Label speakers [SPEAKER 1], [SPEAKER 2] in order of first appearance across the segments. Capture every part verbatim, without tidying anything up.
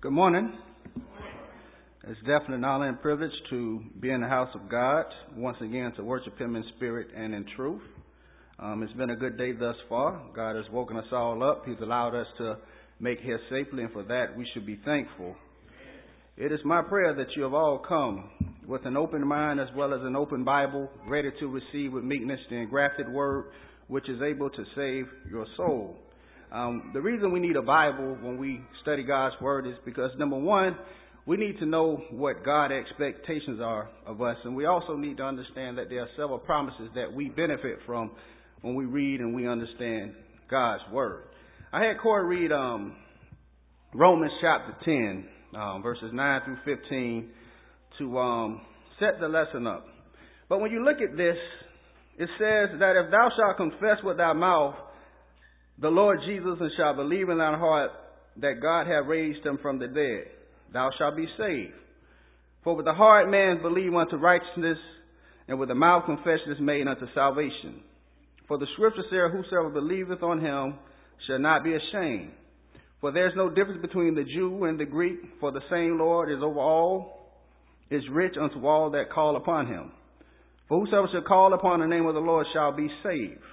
[SPEAKER 1] Good morning. It's definitely an honor and privilege to be in the house of God, once again to worship Him in spirit and in truth. Um, it's been a good day thus far. God has woken us all up. He's allowed us to make here safely, and for that we should be thankful. It is my prayer that you have all come with an open mind as well as an open Bible, ready to receive with meekness the engrafted word, which is able to save your soul. Um, the reason we need a Bible when we study God's Word is because, number one, we need to know what God's expectations are of us. And we also need to understand that there are several promises that we benefit from when we read and we understand God's Word. I had Corey read um, Romans chapter ten, um, verses nine through fifteen, to um, set the lesson up. But when you look at this, it says that if thou shalt confess with thy mouth the Lord Jesus, and shalt believe in thine heart that God hath raised him from the dead, thou shalt be saved. For with the heart man believe unto righteousness, and with the mouth confession is made unto salvation. For the scripture saith, whosoever believeth on him shall not be ashamed. For there is no difference between the Jew and the Greek, for the same Lord is over all, is rich unto all that call upon him. For whosoever shall call upon the name of the Lord shall be saved.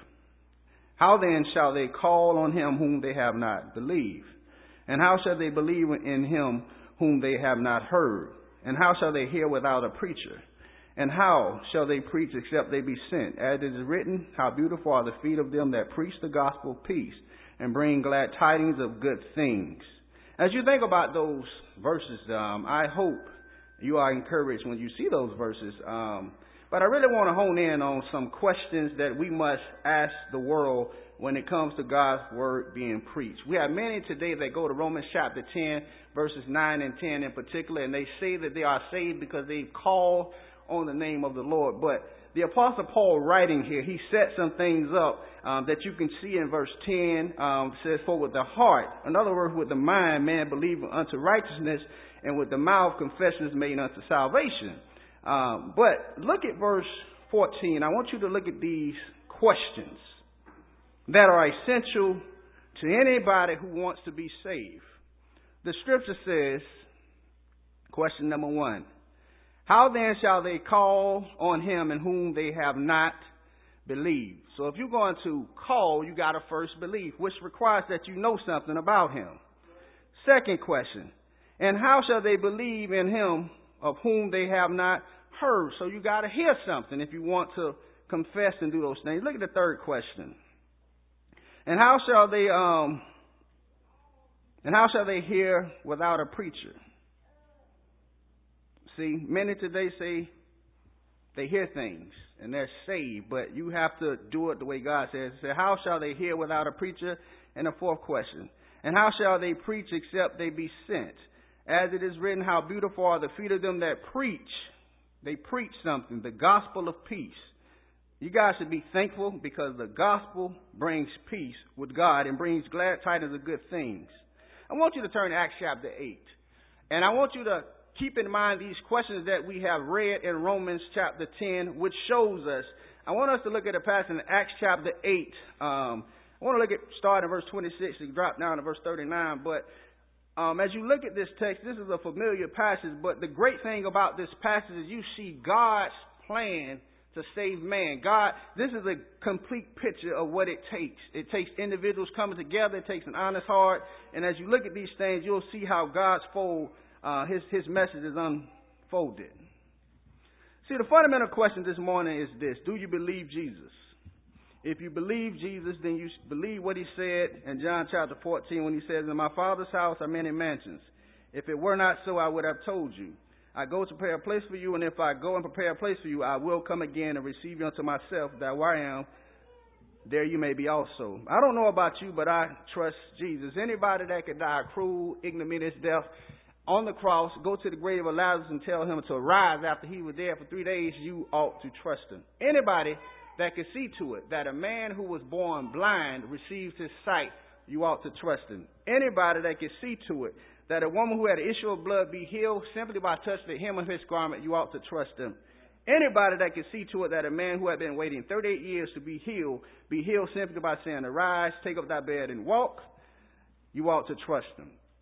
[SPEAKER 1] How then shall they call on him whom they have not believed? And how shall they believe in him whom they have not heard? And how shall they hear without a preacher? And how shall they preach except they be sent? As it is written, how beautiful are the feet of them that preach the gospel of peace, and bring glad tidings of good things. As you think about those verses, um, I hope you are encouraged when you see those verses. Um, But I really want to hone in on some questions that we must ask the world when it comes to God's word being preached. We have many today that go to Romans chapter ten, verses nine and ten in particular, and they say that they are saved because they call on the name of the Lord. But the Apostle Paul writing here, he set some things up um, that you can see in verse ten. Um, says, for with the heart, in other words, with the mind, man believeth unto righteousness, and with the mouth confession is made unto salvation. Um, but look at verse fourteen. I want you to look at these questions that are essential to anybody who wants to be saved. The scripture says, question number one, how then shall they call on him in whom they have not believed? So if you're going to call, you got to first believe, which requires that you know something about him. Second question, and how shall they believe in him of whom they have not heard? So you got to hear something if you want to confess and do those things. Look at the third question. And how shall they um and how shall they hear without a preacher? See, many today say they hear things and they're saved, but you have to do it the way God says. Say, how shall they hear without a preacher? And the fourth question. And how shall they preach except they be sent? As it is written, how beautiful are the feet of them that preach. They preach something, the gospel of peace. You guys should be thankful because the gospel brings peace with God and brings glad tidings of good things. I want you to turn to Acts chapter eight. And I want you to keep in mind these questions that we have read in Romans chapter ten, which shows us. I want us to look at a passage in Acts chapter eight. Um, I want to look at, start in verse twenty-six and drop down to verse thirty-nine. But Um, as you look at this text, this is a familiar passage, but the great thing about this passage is you see God's plan to save man. God, this is a complete picture of what it takes. It takes individuals coming together. It takes an honest heart. And as you look at these things, you'll see how God's fold, uh, his, his message is unfolded. See, the fundamental question this morning is this. Do you believe Jesus? If you believe Jesus, then you believe what he said in John chapter fourteen when he says, in my Father's house are many mansions. If it were not so, I would have told you. I go to prepare a place for you, and if I go and prepare a place for you, I will come again and receive you unto myself, that where I am, there you may be also. I don't know about you, but I trust Jesus. Anybody that could die a cruel, ignominious death on the cross, go to the grave of Lazarus and tell him to rise after he was there for three days, you ought to trust him. Anybody that could see to it that a man who was born blind receives his sight, you ought to trust him. Anybody that could see to it that a woman who had an issue of blood be healed simply by touching the hem of his garment, you ought to trust him. Anybody that could see to it that a man who had been waiting thirty-eight years to be healed, be healed simply by saying, arise, take up thy bed and walk, you ought to trust him.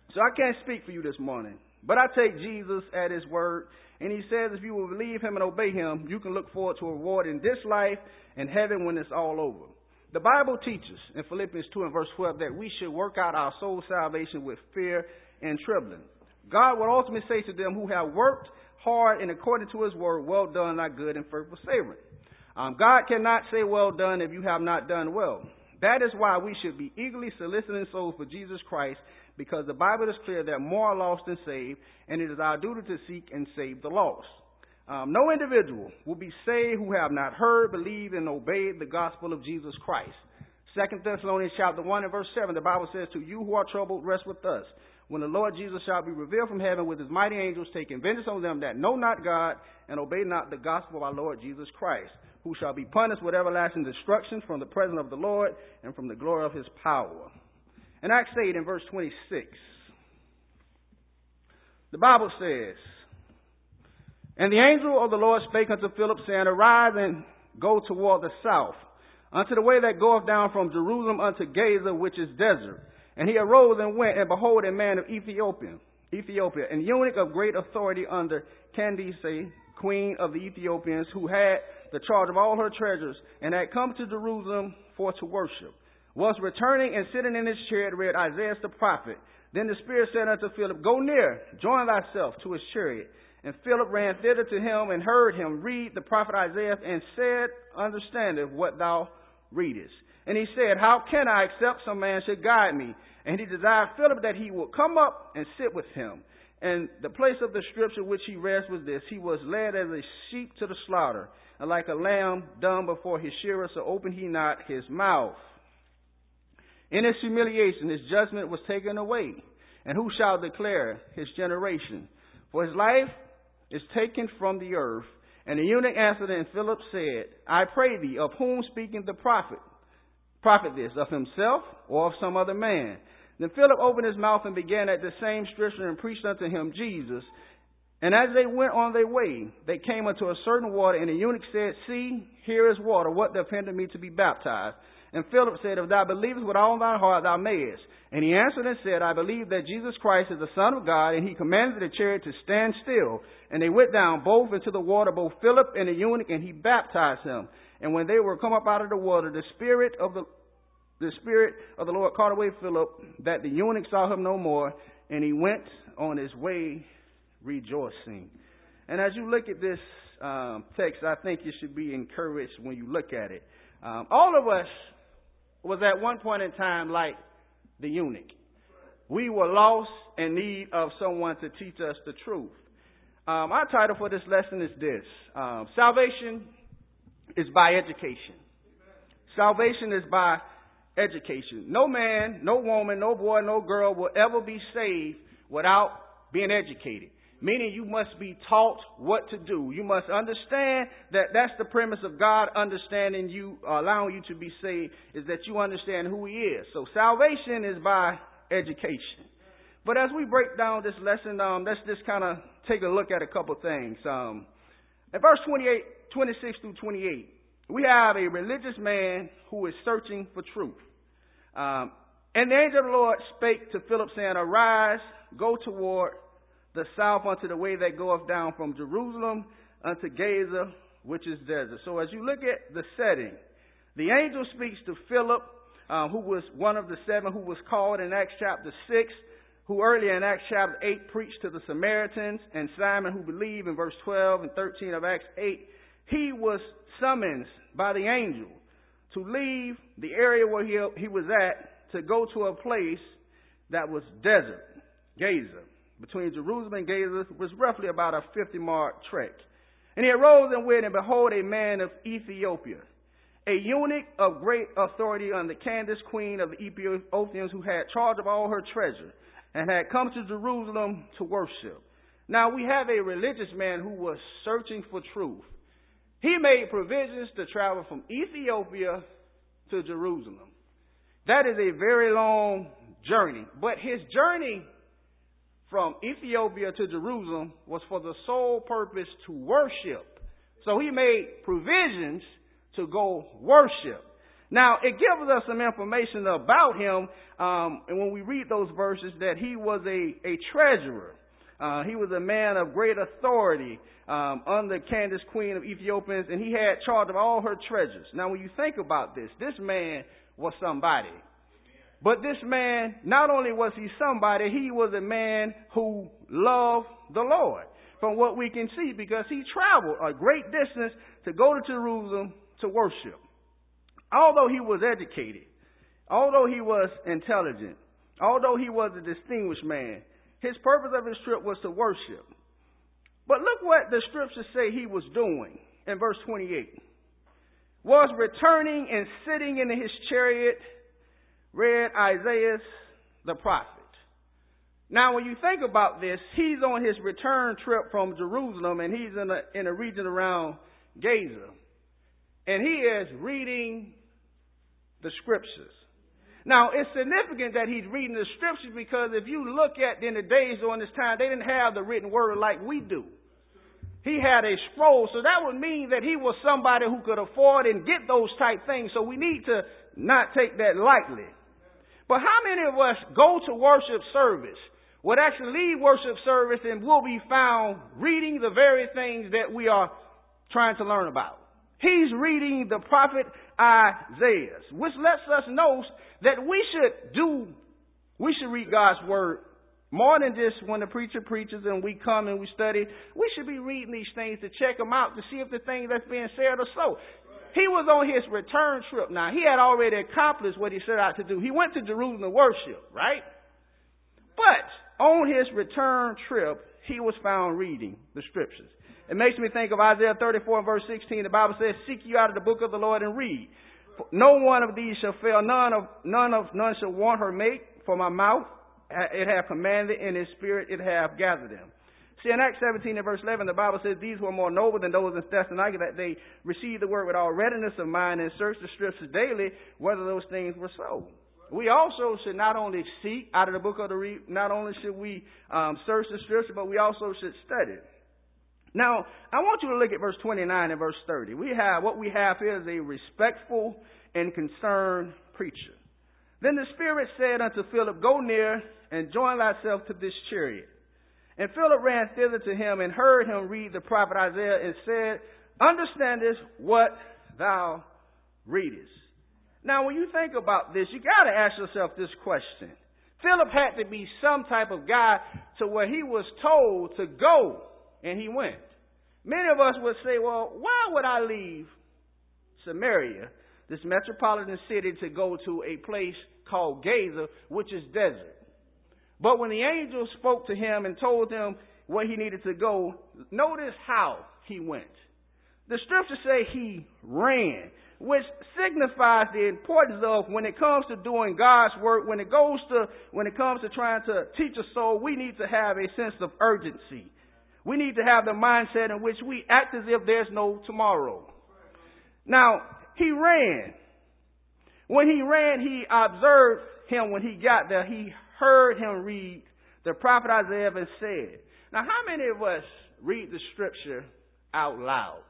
[SPEAKER 1] So I can't speak for you this morning, but I take Jesus at his word, and he says if you will believe him and obey him, you can look forward to a reward in this life and heaven when it's all over. The Bible teaches in Philippians two and verse twelve that we should work out our soul salvation with fear and trembling. God will ultimately say to them who have worked hard and according to his word, well done, thy good and faithful servant. Um, God cannot say well done if you have not done well. That is why we should be eagerly soliciting souls for Jesus Christ, because the Bible is clear that more are lost than saved, and it is our duty to seek and save the lost. Um, no individual will be saved who have not heard, believed, and obeyed the gospel of Jesus Christ. Second Thessalonians chapter one and verse seven, the Bible says, to you who are troubled, rest with us, when the Lord Jesus shall be revealed from heaven with his mighty angels, taking vengeance on them that know not God and obey not the gospel of our Lord Jesus Christ, who shall be punished with everlasting destruction from the presence of the Lord and from the glory of his power. In Acts eight in verse twenty-six, the Bible says, and the angel of the Lord spake unto Philip, saying, arise and go toward the south, unto the way that goeth down from Jerusalem unto Gaza, which is desert. And he arose and went, and behold, a man of Ethiopia, Ethiopia, an eunuch of great authority under Candace, queen of the Ethiopians, who had the charge of all her treasures, and had come to Jerusalem for to worship, was returning and sitting in his chariot, read Isaiah the prophet. Then the Spirit said unto Philip, go near, join thyself to his chariot. And Philip ran thither to him and heard him read the prophet Isaiah, and said, understandeth what thou readest. And he said, how can I, except some man should guide me? And he desired Philip that he would come up and sit with him. And the place of the scripture which he read was this: he was led as a sheep to the slaughter, and like a lamb dumb before his shearer, so opened he not his mouth. In his humiliation his judgment was taken away. And who shall declare his generation? For his life is taken from the earth. And the eunuch answered, and Philip said, I pray thee, of whom speaking the prophet? Prophet this, of himself or of some other man? Then Philip opened his mouth and began at the same scripture and preached unto him Jesus. And as they went on their way, they came unto a certain water, and the eunuch said, see, here is water. What doth hinder me to be baptized? And Philip said, if thou believest with all thine heart, thou mayest. And he answered and said, I believe that Jesus Christ is the Son of God. And he commanded the chariot to stand still. And they went down both into the water, both Philip and the eunuch, and he baptized him. And when they were come up out of the water, the Spirit of the the Spirit of the Lord caught away Philip, that the eunuch saw him no more, and he went on his way rejoicing. And as you look at this um, text, I think you should be encouraged when you look at it. Um, all of us was at one point in time like the eunuch. We were lost in need of someone to teach us the truth. Um, our title for this lesson is this: um, salvation is by education. Salvation is by education. No man, no woman, no boy, no girl will ever be saved without being educated. Meaning you must be taught what to do. You must understand that that's the premise of God understanding you, uh, allowing you to be saved, is that you understand who he is. So salvation is by education. But as we break down this lesson, um, let's just kind of take a look at a couple things. Um, in verse twenty-eight, twenty-six through twenty-eight, we have a religious man who is searching for truth. Um, and the angel of the Lord spake to Philip, saying, arise, go toward the south unto the way that goeth down from Jerusalem unto Gaza, which is desert. So as you look at the setting, the angel speaks to Philip, uh, who was one of the seven who was called in Acts chapter six, who earlier in Acts chapter eight preached to the Samaritans, and Simon, who believed, in verse twelve and thirteen of Acts eight. He was summoned by the angel to leave the area where he, he was at to go to a place that was desert, Gaza. Between Jerusalem and Gaza was roughly about a fifty-mile trek. And he arose and went, and behold, a man of Ethiopia, a eunuch of great authority under Candace, queen of the Ethiopians, who had charge of all her treasure, and had come to Jerusalem to worship. Now we have a religious man who was searching for truth. He made provisions to travel from Ethiopia to Jerusalem. That is a very long journey. But his journey from Ethiopia to Jerusalem was for the sole purpose to worship. So he made provisions to go worship. Now, it gives us some information about him, um, and when we read those verses, that he was a, a treasurer. Uh, he was a man of great authority um, under Candace, queen of Ethiopians, and he had charge of all her treasures. Now, when you think about this, this man was somebody. But this man, not only was he somebody, he was a man who loved the Lord, from what we can see, because he traveled a great distance to go to Jerusalem to worship. Although he was educated, although he was intelligent, although he was a distinguished man, his purpose of his trip was to worship. But look what the scriptures say he was doing in verse twenty-eight. Was returning and sitting in his chariot, read Isaiah the prophet. Now, when you think about this, he's on his return trip from Jerusalem, and he's in a, in a region around Gaza. And he is reading the scriptures. Now, it's significant that he's reading the scriptures because if you look at in the days during this time, they didn't have the written word like we do. He had a scroll, so that would mean that he was somebody who could afford and get those type things. So we need to not take that lightly. But how many of us go to worship service, would actually leave worship service and will be found reading the very things that we are trying to learn about? He's reading the prophet Isaiah, which lets us know that we should do, we should read God's word more than just when the preacher preaches and we come and we study. We should be reading these things to check them out to see if the thing that's being said or so. He was on his return trip now. He had already accomplished what he set out to do. He went to Jerusalem to worship, right? But on his return trip, he was found reading the scriptures. It makes me think of Isaiah thirty-four and verse sixteen. The Bible says, "Seek you out of the book of the Lord and read. For no one of these shall fail. None of none of none shall want her mate. For my mouth it hath commanded, and his spirit it hath gathered them." See, in Acts seventeen and verse eleven, the Bible says, "These were more noble than those in Thessalonica, that they received the word with all readiness of mind and searched the scriptures daily, whether those things were so." We also should not only seek out of the book of the read, not only should we um, search the scripture, but we also should study. Now, I want you to look at verse twenty-nine and verse thirty. We have, what we have here is a respectful and concerned preacher. "Then the Spirit said unto Philip, Go near and join thyself to this chariot. And Philip ran thither to him and heard him read the prophet Isaiah and said, Understandest what thou readest?" Now, when you think about this, you got to ask yourself this question. Philip had to be some type of guy to where he was told to go, and he went. Many of us would say, well, why would I leave Samaria, this metropolitan city, to go to a place called Gaza, which is desert? But when the angel spoke to him and told him where he needed to go, notice how he went. The scriptures say he ran, which signifies the importance of when it comes to doing God's work, when it goes to, when it comes to trying to teach a soul, we need to have a sense of urgency. We need to have the mindset in which we act as if there's no tomorrow. Now, he ran. When he ran, he observed him when he got there. He heard him read the prophet Isaiah and said. Now, how many of us read the scripture out loud?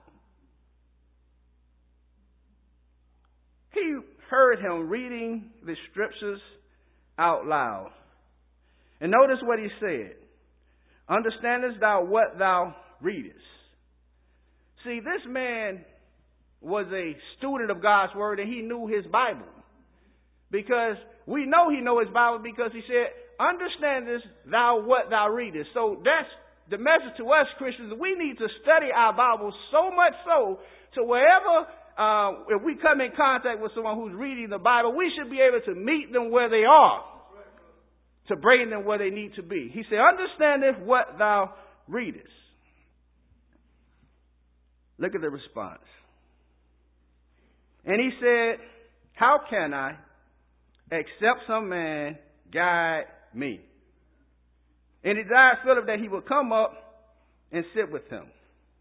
[SPEAKER 1] He heard him reading the scriptures out loud. And notice what he said. Understandest thou what thou readest? See, this man was a student of God's word, and he knew his Bible. Because we know he knows his Bible because he said, Understandest thou what thou readest? So that's the message to us Christians. We need to study our Bible so much so to wherever Uh, if we come in contact with someone who's reading the Bible, we should be able to meet them where they are, to bring them where they need to be. He said, Understandest what thou readest. Look at the response. And he said, How can I, except some man guide me? And he desired Philip that he would come up and sit with him.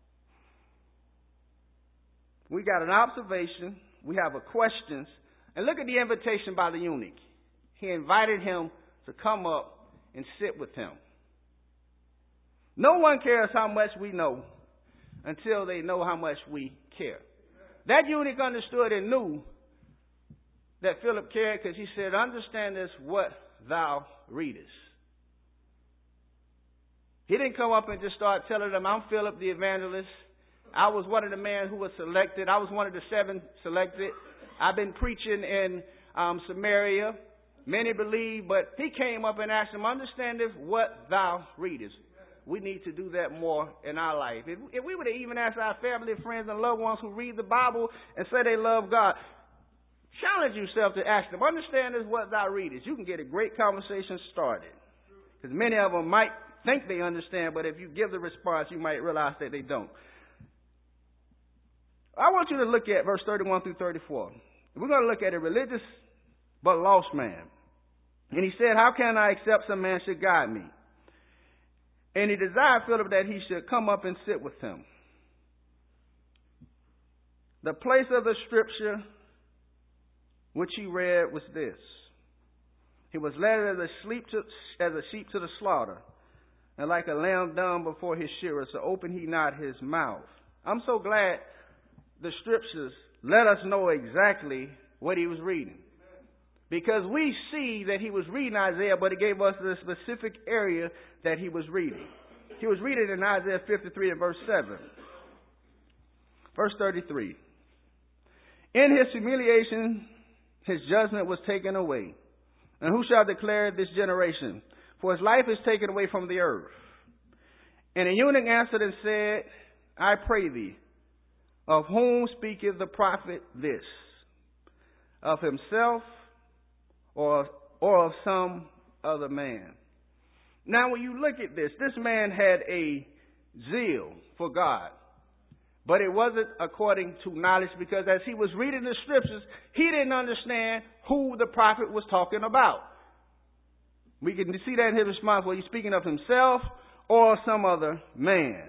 [SPEAKER 1] We got an observation. We have a questions. And look at the invitation by the eunuch. He invited him to come up and sit with him. No one cares how much we know until they know how much we care. That eunuch understood and knew that Philip cared because he said, understand this, what thou readest. He didn't come up and just start telling them, I'm Philip the evangelist. I was one of the men who was selected. I was one of the seven selected. I've been preaching in um, Samaria. Many believe, but he came up and asked them, understand this, what thou readest. We need to do that more in our life. If, if we were to even ask our family, friends, and loved ones who read the Bible and say they love God, challenge yourself to ask them, understand this, what thou readest. You can get a great conversation started. Because many of them might think they understand, but if you give the response, you might realize that they don't. I want you to look at verse thirty-one through thirty-four. We're going to look at a religious but lost man. And he said, how can I accept some man should guide me? And he desired Philip that he should come up and sit with him. The place of the scripture which he read was this. He was led as a, sleep to, as a sheep to the slaughter, and like a lamb dumb before his shearer, so opened he not his mouth. I'm so glad the scriptures let us know exactly what he was reading. Because we see that he was reading Isaiah, but it gave us the specific area that he was reading. He was reading in Isaiah fifty-three and verse seven. Verse thirty-three. In his humiliation, his judgment was taken away. And who shall declare this generation? For his life is taken away from the earth. And the eunuch answered and said, I pray thee, of whom speaketh the prophet this? Of himself or, or of some other man? Now when you look at this, this man had a zeal for God. But it wasn't according to knowledge, because as he was reading the scriptures, he didn't understand who the prophet was talking about. We can see that in his response, whether he's speaking of himself or some other man.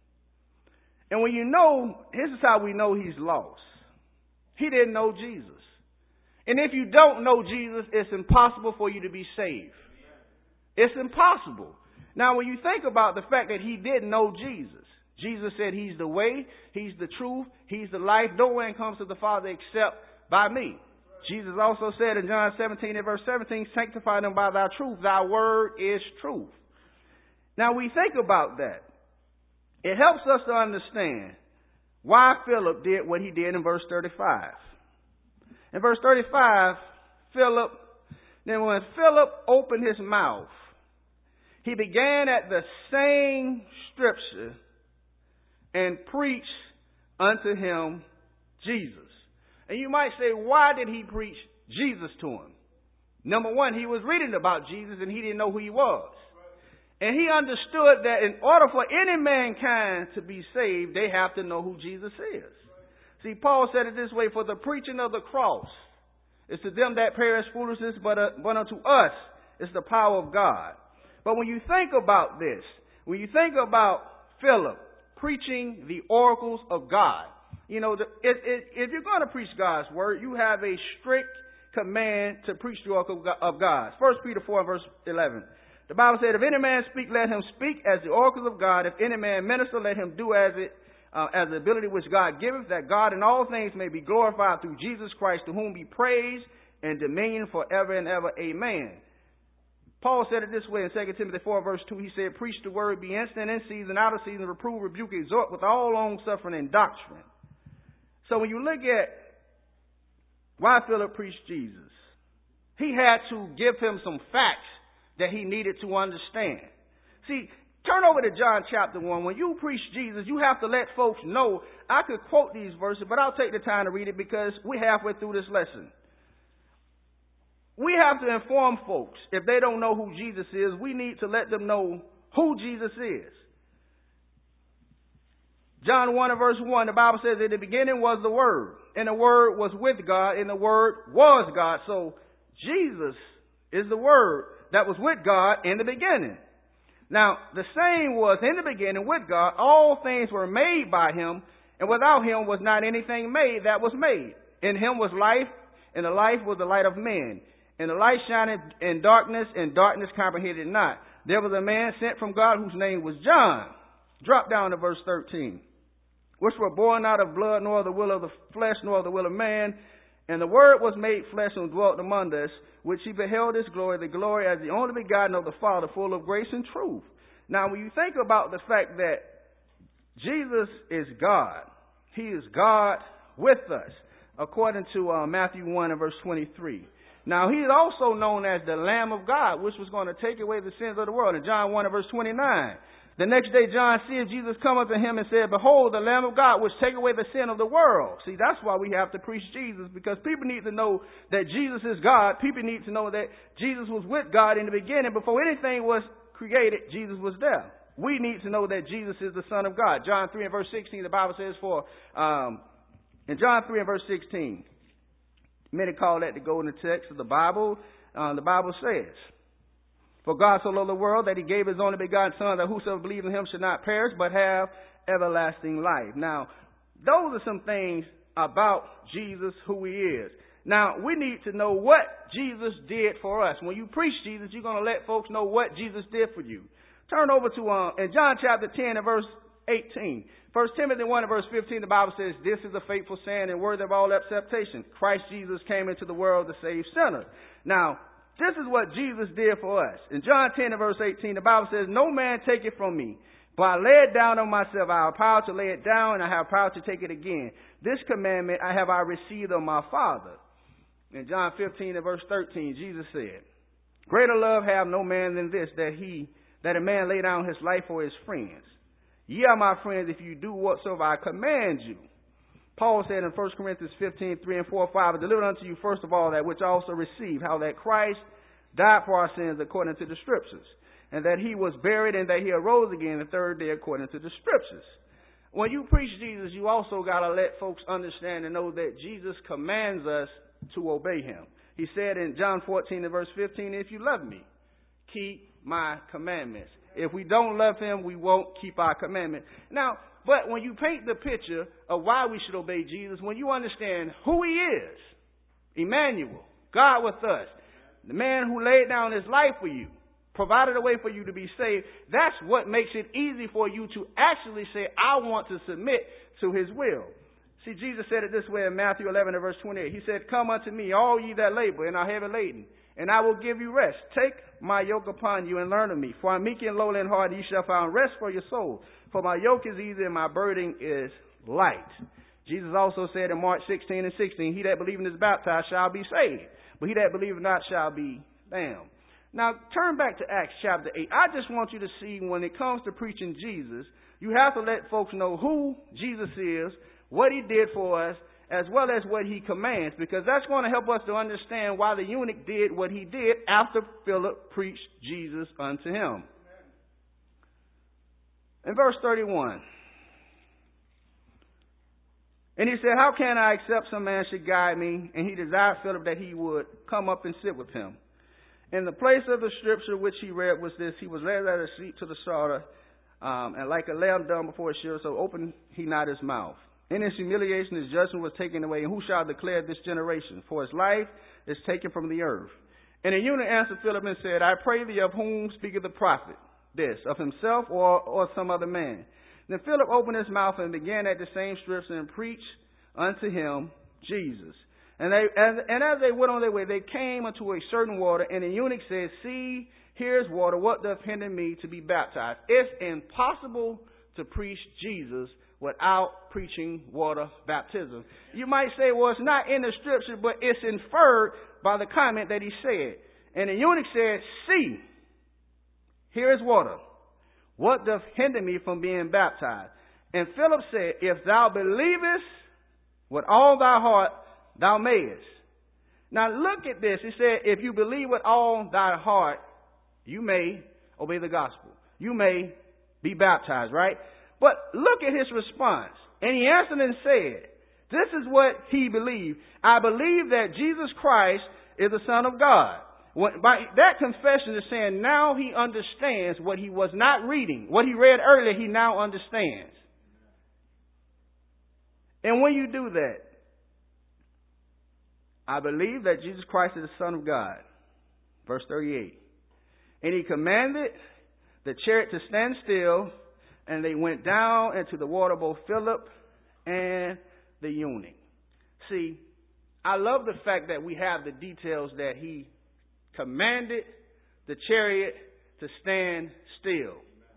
[SPEAKER 1] And when you know, this is how we know he's lost. He didn't know Jesus. And if you don't know Jesus, it's impossible for you to be saved. It's impossible. Now, when you think about the fact that he didn't know Jesus, Jesus said he's the way, he's the truth, he's the life. No one comes to the Father except by me. Jesus also said in John seventeen and verse seventeen, sanctify them by thy truth. Thy word is truth. Now, we think about that. It helps us to understand why Philip did what he did in verse thirty-five. In verse thirty-five, Philip, then when Philip opened his mouth, he began at the same scripture and preached unto him Jesus. And you might say, why did he preach Jesus to him? Number one, he was reading about Jesus and he didn't know who he was. And he understood that in order for any mankind to be saved, they have to know who Jesus is. See, Paul said it this way, for the preaching of the cross is to them that perish foolishness, but, uh, but unto us is the power of God. But when you think about this, when you think about Philip preaching the oracles of God, you know, the, it, it, if you're going to preach God's word, you have a strict command to preach the oracle of God. First Peter four and verse eleven. The Bible said, if any man speak, let him speak as the oracles of God. If any man minister, let him do as it uh, as the ability which God giveth, that God in all things may be glorified through Jesus Christ, to whom be praise and dominion forever and ever. Amen. Paul said it this way in Second Timothy four verse two. He said, preach the word, be instant in season, out of season, reprove, rebuke, exhort with all long suffering and doctrine. So when you look at why Philip preached Jesus, he had to give him some facts that he needed to understand. See, turn over to John chapter one. When you preach Jesus, you have to let folks know. I could quote these verses, but I'll take the time to read it because we're halfway through this lesson. We have to inform folks, if they don't know who Jesus is, we need to let them know who Jesus is. John one and verse one, the Bible says, in the beginning was the Word, and the Word was with God, and the Word was God. So Jesus is the Word that was with God in the beginning. Now, the same was in the beginning with God. All things were made by him, and without him was not anything made that was made. In him was life, and the life was the light of men. And the light shined in darkness, and darkness comprehended it not. There was a man sent from God whose name was John. Drop down to verse thirteen. Which were born out of blood, nor the will of the flesh, nor the will of man. And the Word was made flesh and dwelt among us, which he beheld his glory, the glory as the only begotten of the Father, full of grace and truth. Now, when you think about the fact that Jesus is God, he is God with us, according to uh, Matthew one and verse twenty-three. Now, he is also known as the Lamb of God, which was going to take away the sins of the world. In John one and verse twenty-nine, the next day John seeth Jesus come unto him and said, behold, the Lamb of God, which take away the sin of the world. See, that's why we have to preach Jesus, because people need to know that Jesus is God. People need to know that Jesus was with God in the beginning. Before anything was created, Jesus was there. We need to know that Jesus is the Son of God. John three and verse sixteen, the Bible says for, um, in John three and verse sixteen, many call that the golden text of the Bible. Uh, the Bible says, for God so loved the world that he gave his only begotten Son, that whosoever believes in him should not perish, but have everlasting life. Now, those are some things about Jesus, who he is. Now, we need to know what Jesus did for us. When you preach Jesus, you're going to let folks know what Jesus did for you. Turn over to, uh, in John chapter ten and verse eighteen. First Timothy one and verse fifteen, the Bible says, this is a faithful saying and worthy of all acceptation. Christ Jesus came into the world to save sinners. Now, this is what Jesus did for us. In John ten and verse eighteen, the Bible says, no man take it from me, but I lay it down on myself. I have power to lay it down, and I have power to take it again. This commandment I have I received of my Father. In John fifteen and verse thirteen, Jesus said, greater love have no man than this, that he, that a man lay down his life for his friends. Ye are my friends if you do whatsoever I command you. Paul said in First Corinthians fifteen, three and four, five, I delivered unto you first of all that which I also received, how that Christ died for our sins according to the Scriptures, and that he was buried, and that he arose again the third day according to the Scriptures. When you preach Jesus, you also got to let folks understand and know that Jesus commands us to obey him. He said in John fourteen and verse fifteen, if you love me, keep my commandments. If we don't love him, we won't keep our commandment. Now, but when you paint the picture of why we should obey Jesus, when you understand who he is, Emmanuel, God with us, the man who laid down his life for you, provided a way for you to be saved, that's what makes it easy for you to actually say, I want to submit to his will. See, Jesus said it this way in Matthew eleven and verse twenty-eight. He said, come unto me, all ye that labor and are heavy laden, and I will give you rest. Take my yoke upon you and learn of me. For I am meek and lowly in heart, and ye shall find rest for your soul. For my yoke is easy and my burden is light. Jesus also said in Mark sixteen and sixteen, he that believeth and is baptized shall be saved, but he that believeth not shall be damned. Now, turn back to Acts chapter eight. I just want you to see, when it comes to preaching Jesus, you have to let folks know who Jesus is, what he did for us, as well as what he commands, because that's going to help us to understand why the eunuch did what he did after Philip preached Jesus unto him. In verse thirty-one, and he said, how can I accept some man should guide me? And he desired Philip that he would come up and sit with him. In the place of the scripture which he read was this, he was led at a seat to the slaughter, um, and like a lamb dumb before his shearer, so opened he not his mouth. In his humiliation, his judgment was taken away. And who shall declare this generation? For his life is taken from the earth. And the eunuch answered Philip and said, I pray thee, of whom speaketh the prophet? This, of himself or, or some other man? Then Philip opened his mouth and began at the same scripture and preached unto him Jesus. And, they, and, and as they went on their way, they came unto a certain water. And the eunuch said, see, here is water. What doth hinder me to be baptized? It's impossible to preach Jesus without preaching water baptism. You might say, well, it's not in the scripture, but it's inferred by the comment that he said. And the eunuch said, see, here is water. What doth hinder me from being baptized? And Philip said, if thou believest with all thy heart, thou mayest. Now look at this. He said, if you believe with all thy heart, you may obey the gospel. You may be baptized, right? But look at his response. And he answered and said, this is what he believed. I believe that Jesus Christ is the Son of God. When, by that confession is saying now he understands what he was not reading. What he read earlier, he now understands. And when you do that, I believe that Jesus Christ is the Son of God. Verse thirty-eight. And he commanded the chariot to stand still, and they went down into the water, both Philip and the eunuch. See, I love the fact that we have the details that he commanded the chariot to stand still.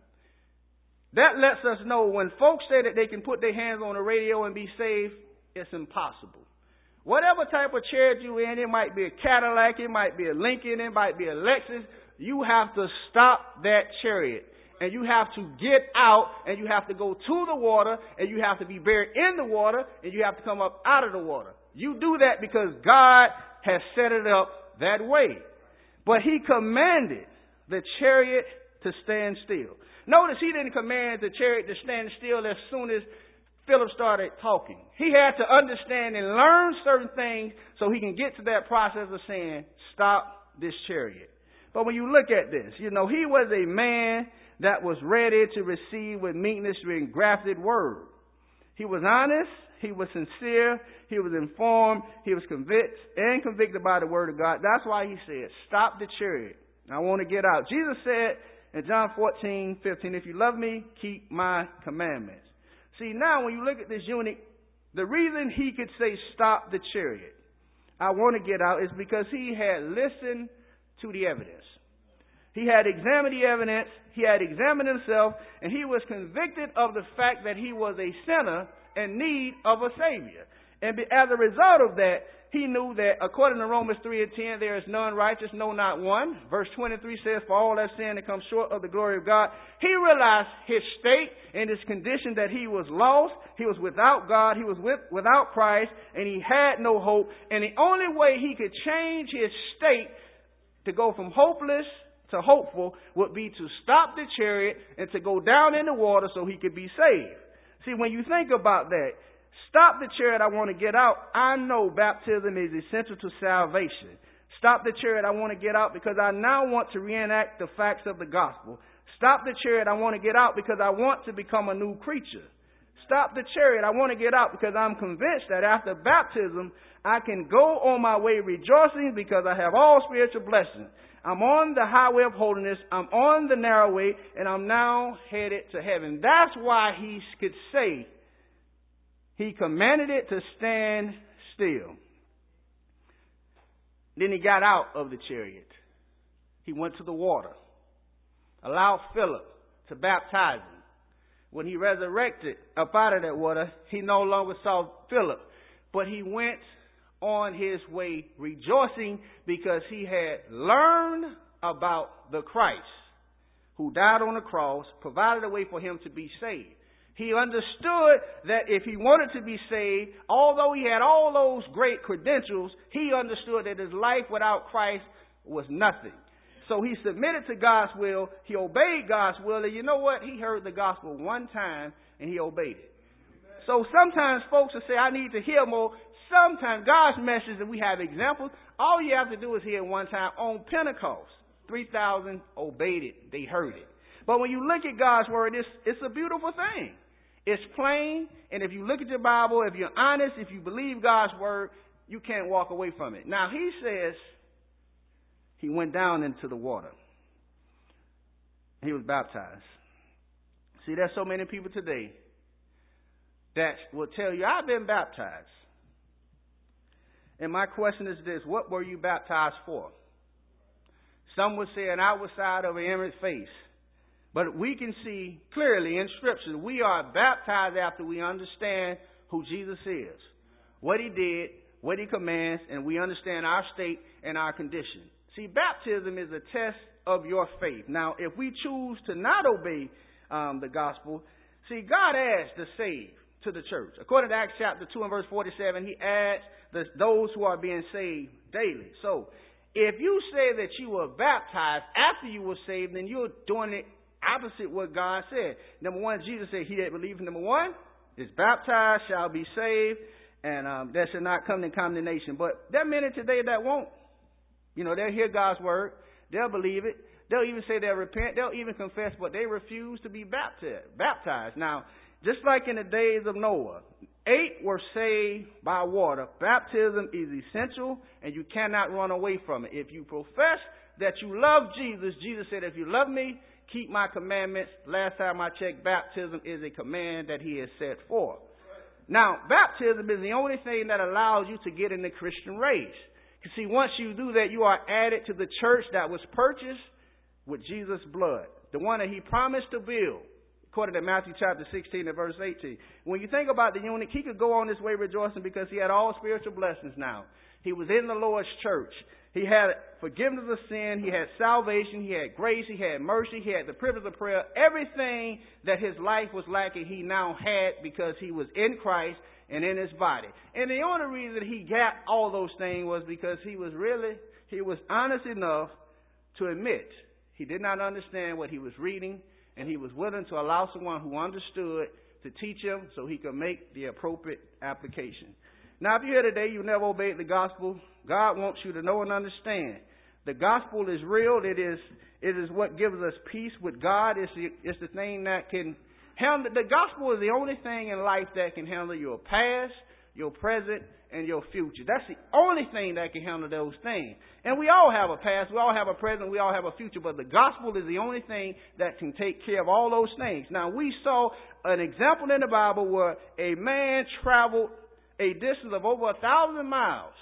[SPEAKER 1] That lets us know when folks say that they can put their hands on the radio and be saved, it's impossible. Whatever type of chariot you're in, it might be a Cadillac, it might be a Lincoln, it might be a Lexus, you have to stop that chariot. And you have to get out, and you have to go to the water, and you have to be buried in the water, and you have to come up out of the water. You do that because God has set it up that way. But he commanded the chariot to stand still. Notice he didn't command the chariot to stand still as soon as Philip started talking. He had to understand and learn certain things so he can get to that process of saying, stop this chariot. But when you look at this, you know, he was a man that was ready to receive with meekness the engrafted word. He was honest, he was sincere, he was informed, he was convinced and convicted by the word of God. That's why he said, stop the chariot. I want to get out. Jesus said in John fourteen fifteen, if you love me, keep my commandments. See, now when you look at this eunuch, the reason he could say stop the chariot, I want to get out, is because he had listened to the evidence. He had examined the evidence, he had examined himself, and he was convicted of the fact that he was a sinner in need of a Savior. And as a result of that, he knew that according to Romans three and ten, there is none righteous, no, not one. Verse twenty-three says, for all have sinned and come short of the glory of God. He realized his state and his condition, that he was lost, he was without God, he was with, without Christ, and he had no hope. And the only way he could change his state to go from hopeless to hopeful would be to stop the chariot and to go down in the water so he could be saved. See, when you think about that, stop the chariot, I want to get out. I know baptism is essential to salvation. Stop the chariot, I want to get out because I now want to reenact the facts of the gospel. Stop the chariot, I want to get out because I want to become a new creature. Stop the chariot, I want to get out because I'm convinced that after baptism, I can go on my way rejoicing because I have all spiritual blessings. I'm on the highway of holiness. I'm on the narrow way, and I'm now headed to heaven. That's why he could say he commanded it to stand still. Then he got out of the chariot. He went to the water, allowed Philip to baptize him. When he resurrected up out of that water, he no longer saw Philip, but he went on his way rejoicing because he had learned about the Christ who died on the cross, provided a way for him to be saved. He understood that if he wanted to be saved, although he had all those great credentials, he understood that his life without Christ was nothing. So he submitted to God's will, he obeyed God's will, and you know what? He heard the gospel one time and he obeyed it. So sometimes folks will say, I need to hear more. Sometimes God's message, and we have examples, all you have to do is hear one time. On Pentecost, three thousand obeyed it. They heard it. But when you look at God's word, it's, it's a beautiful thing. It's plain, and if you look at your Bible, if you're honest, if you believe God's word, you can't walk away from it. Now, he says he went down into the water. He was baptized. See, there's so many people today that will tell you, I've been baptized. And my question is this, what were you baptized for? Some would say an outward side of an inward face. But we can see clearly in Scripture, we are baptized after we understand who Jesus is, what he did, what he commands, and we understand our state and our condition. See, baptism is a test of your faith. Now, if we choose to not obey um, the gospel, see, God adds the saved to the church. According to Acts chapter two and verse forty-seven, he adds the, those who are being saved daily. So, if you say that you were baptized after you were saved, then you're doing it opposite what God said. Number one, Jesus said, he that believes, number one, is baptized shall be saved, and um, that shall not come to condemnation. But there are many today that won't. You know, they'll hear God's word, they'll believe it, they'll even say they'll repent, they'll even confess, but they refuse to be baptized. Baptized. Now, just like in the days of Noah, eight were saved by water. Baptism is essential, and you cannot run away from it. If you profess that you love Jesus, Jesus said, if you love me, keep my commandments. Last time I checked, baptism is a command that he has set forth.
[SPEAKER 2] Now, baptism is the only thing that allows you to get in the Christian race. You see, once you do that, you are added to the church that was purchased with Jesus' blood, the one that he promised to build, according to Matthew chapter sixteen and verse eighteen. When you think about the eunuch, he could go on his way rejoicing because he had all spiritual blessings now. He was in the Lord's church. He had forgiveness of sin. He had salvation. He had grace. He had mercy. He had the privilege of prayer. Everything that his life was lacking, he now had because he was in Christ and in his body. And the only reason he got all those things was because he was really, he was honest enough to admit he did not understand what he was reading, and he was willing to allow someone who understood to teach him so he could make the appropriate application. Now, if you're here today, you never obeyed the gospel, God wants you to know and understand. The gospel is real. It is it is what gives us peace with God. It's the, it's the thing that can handle. The gospel is the only thing in life that can handle your past, your present, and your future. That's the only thing that can handle those things. And we all have a past, we all have a present, we all have a future, but the gospel is the only thing that can take care of all those things. Now, we saw an example in the Bible where a man traveled a distance of over a thousand miles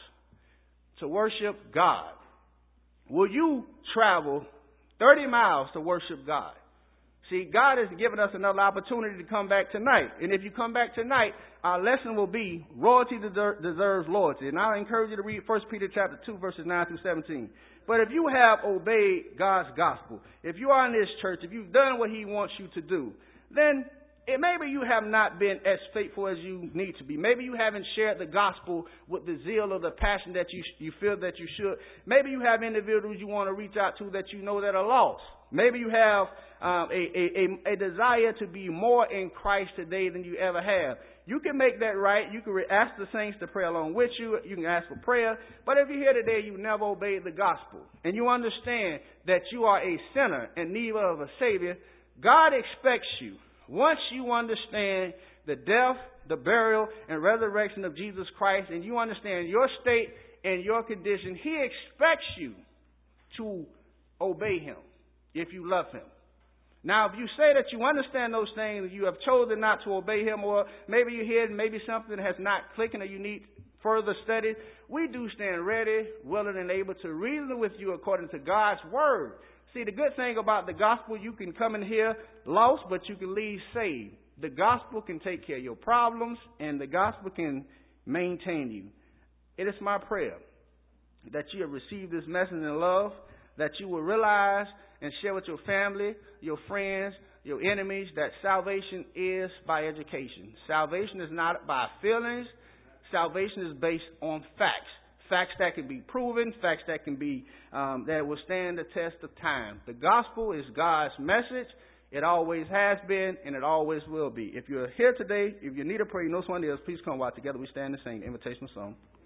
[SPEAKER 2] to worship God. Will you travel thirty miles to worship God? See, God has given us another opportunity to come back tonight. And if you come back tonight, our lesson will be royalty deser- deserves loyalty. And I encourage you to read First Peter chapter two, verses nine through seventeen. But if you have obeyed God's gospel, if you are in this church, if you've done what he wants you to do, then it, maybe you have not been as faithful as you need to be. Maybe you haven't shared the gospel with the zeal or the passion that you you feel that you should. Maybe you have individuals you want to reach out to that you know that are lost. Maybe you have um, a, a, a, a desire to be more in Christ today than you ever have. You can make that right. You can ask the saints to pray along with you. You can ask for prayer. But if you're here today, you never obeyed the gospel, and you understand that you are a sinner in need of a Savior, God expects you, once you understand the death, the burial, and resurrection of Jesus Christ, and you understand your state and your condition, he expects you to obey him if you love him. Now, if you say that you understand those things, you have chosen not to obey him, or maybe you're here and maybe something has not clicked or you need further study, we do stand ready, willing, and able to reason with you according to God's word. See, the good thing about the gospel, you can come in here lost, but you can leave saved. The gospel can take care of your problems, and the gospel can maintain you. It is my prayer that you have received this message in love, that you will realize and share with your family, your friends, your enemies, that salvation is by education. Salvation is not by feelings. Salvation is based on facts. Facts that can be proven, facts that can be, um, that will stand the test of time. The gospel is God's message. It always has been, and it always will be. If you're here today, if you need a prayer, you know someone else, please come while together we stand and sing the invitational song.